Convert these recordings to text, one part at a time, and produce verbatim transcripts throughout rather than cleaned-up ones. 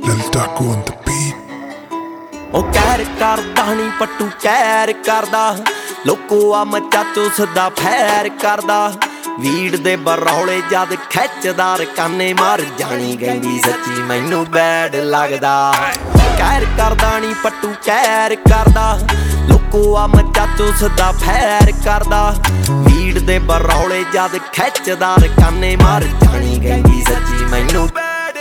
Lil Taco on the beat. ਉਹ ਕਹਿਰ ਕਰਦਾ ਨਹੀਂ ਪੱਟੂ ਕਹਿਰ ਕਰਦਾ ਲੋਕੋ ਆ ਮੱਚਾ ਚੂਸਦਾ ਫੈਰ ਕਰਦਾ ਵੀੜ ਦੇ ਬਰੌਲੇ ਜਦ ਖਿੱਚਦਾ ਰਕਾਨੇ ਮਾਰ ਜਾਣੀ ਗੈਂਦੀ ਸੱਚੀ ਮੈਨੂੰ ਬੈਡ ਲੱਗਦਾ ਕਹਿਰ ਕਰਦਾ ਨਹੀਂ ਪੱਟੂ ਕਹਿਰ ਕਰਦਾ ਲੋਕੋ ਆ ਮੱਚਾ ਚੂਸਦਾ ਫੈਰ ਕਰਦਾ ਵੀੜ ਦੇ ਬਰੌਲੇ ਜਦ ਖਿੱਚਦਾ ਰਕਾਨੇ ਮਾਰ ਜਾਣੀ ਗੈਂਦੀ ਸੱਚੀ ਮੈਨੂੰ ਬੈਡ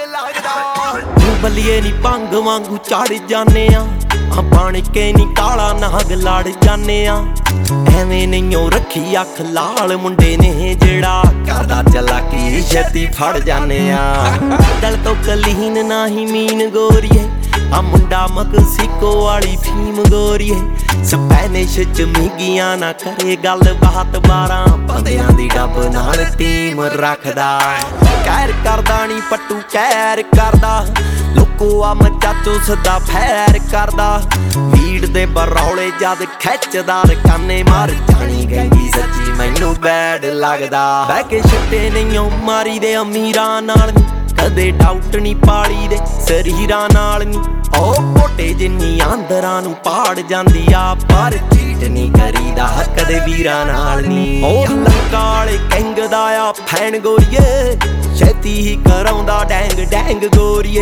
ਲੱਗਦਾ ਬੱਲੀਏ ਨੀ ਭੰਗ ਵਾਂਗੂ ਚੜ ਜਾਨੇ ਆ ਆ ਬਣ ਕੇ ਨੀ ਕਾਲਾ ਨਾਗ ਲੜ ਜਾਨੇ ਆ ਐਵੇਂ ਨਹੀਂਓ ਰੱਖੀ ਅੱਖ ਲਾਲ ਮੁੰਡੇ ਨੇ ਜਿਹੜਾ ਕਰਦਾ ਚਲਾਕੀ ਛੇਤੀ ਫੜ ਜਾਨੇ ਆ ਦਿਲ ਤੋਂ ਕਲੀਨ ਨਹੀਂ ਮੀਨ ਗੋਰੀਏ ਆ ਮੁੰਡਾ ਮਕਸੀਕੋ ਵਾਲੀ ਫੀਮ ਗੋਰੀਏ ਸਪੈਨਿਸ਼ ਚ ਮਿਗੀਆਂ ਨਾ ਕਰੇ ਗੱਲ ਬਾਤ ਬਾਰਾਂ ਬੰਦਿਆਂ ਦੀ ਡੱਬ ਨਾਲ ਟੀਮ ਰੱਖਦਾ ਕਹਿਰ ਕਰਦਾ ਨੀ ਪੱਟੂ ਕਹਿਰ ਕਰਦਾ ਲੋਕੋ ਆ ਮੱਚਾ ਚੂਸਦਾ ਫੈਰ ਕਰਦਾ ਵੀੜ ਦੇ ਬਰੌਲੇ ਜਦ ਖਿੱਚਦਾ ਰਕਾਨੇ ਮਾਰ ਜਾਣੀ ਗੈਂਗੀ ਸੱਚੀ ਮੈਨੂੰ ਬੈਡ ਲੱਗਦਾ ਬਹਿ ਕੇ ਛੱਟੇ ਨਹੀਂਓ ਮਾਰੀ ਦੇ ਅਮੀਰਾਂ ਨਾਲ ਨੀ ਕਦੇ ਡਾਊਟ ਨੀ ਪਾਲੀ ਦੇ ਸਰੀਰਾਂ ਨਾਲ ਨੀ ਉਹ ਕੋਟੇ ਜਿੰਨੀ ਆਂਦਰਾਂ ਨੂੰ ਪਾੜ ਜਾਂਦੀ ਆ ਪਰ ਚੀਟ ਨੀ ਕਰੀਦਾ ਕਦੇ ਵੀਰਾਂ ਨਾਲ ਨੀ ਉਹ ਲੰਕਾਲੇ ਕਹਿੰਗਦਾ ਆ ਫੈਨ ਗੋਰੀਏ ਛੇਤੀ ਹੀ ਕਰਾਉਂਦਾ ਡੈਂਗ ਡੈਂਗ ਗੋਰੀਏ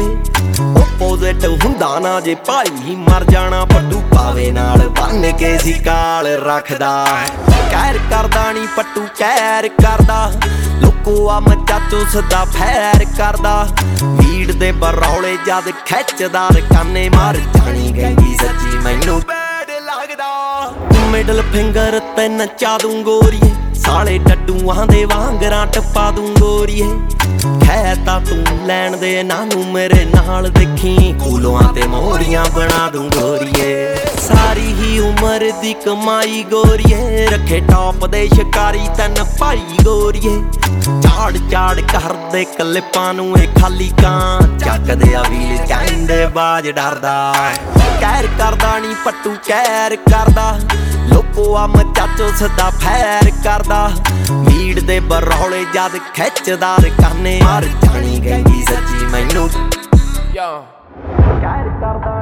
ਓਪੋਜ਼ਿਟ ਹੁੰਦਾ ਨਾ ਜੇ ਭਾਈ ਮਰ ਜਾਣਾ ਪੱਟੂ ਪਾਵੇ ਨਾਲ ਬੰਨ ਕੇ ਸੀ ਕਾਲ ਰੱਖਦਾ ਕਹਿਰ ਕਰਦਾ ਨੀ ਪੱਟੂ ਕਹਿਰ ਕਰਦਾ ਲੋਕੋ ਆ ਮੱਚਾ ਚੂਸਦਾ ਫੈਰ ਕਰਦਾ ਵੀੜ ਦੇ ਬਰੌਲੇ ਜਦ ਖਿੱਚਦਾ ਰਕਾਨੇ ਮਾਰ ਜਾਣੀ ਗੈਂਗੀ ਸੱਚੀ ਮੈਨੂੰ ਬੈਡ ਲੱਗਦਾ ਮਿਡਲ ਫਿੰਗਰ ਤੇ ਨੱਚਾ ਦੂੰ ਗੋਰੀਏ ਸਾਲੇ ਡੱਡੂਆਂ ਦੇ ਵਾਂਗਰਾਂ ਟੱਪਾ ਦੂੰ ਗੋਰੀਏ ਖੈ ਤਾਂ ਤੂੰ ਲੈਣ ਦੇ ਨਾ ਨੂੰ ਮੇਰੇ ਨਾਲ ਦੇਖੀ ਕੂਲੋਆਂ ਤੇ ਮੋਰੀਆਂ ਬਣਾ ਦੂੰ ਗੋਰੀਏ ਸਾਰੀ ਹੀ ਉਮਰ ਦੀ ਕਮਾਈ ਗੋਰੀਏ ਰੱਖੇ ਟੌਪ ਦੇ ਸ਼ਿਕਾਰੀ ਤਨ ਭਾਈ ਗੋਰੀਏ ਝਾੜ ਝਾੜ ਕਰਦੇ ਕਲਿੱਪਾਂ ਨੂੰ ਇਹ ਖਾਲੀ ਕਾਂ ਚੱਕਦੇ ਆ ਵੀਲ ਕਹਿੰਦੇ ਬਾਜ ਡਰਦਾ ਕਹਿਰ ਕਰਦਾ ਨੀ ਪੱਟੂ ਕਹਿਰ ਕਰਦਾ ਲੋਕੋ ਆ ਮੱਚਾ ਚੂਸਦਾ ਫੈਰ ਕਰਦਾ ਵੀੜ ਦੇ ਬਰੌਲੇ ਜਦ ਖਿੱਚਦਾ ਰਕਾਨੇ ਮਾਰ ਜਾਣੀ ਗੈਂਗੀ ਸੱਚੀ ਮੈਨੂੰ ਕਹਿਰ ਕਰਦਾ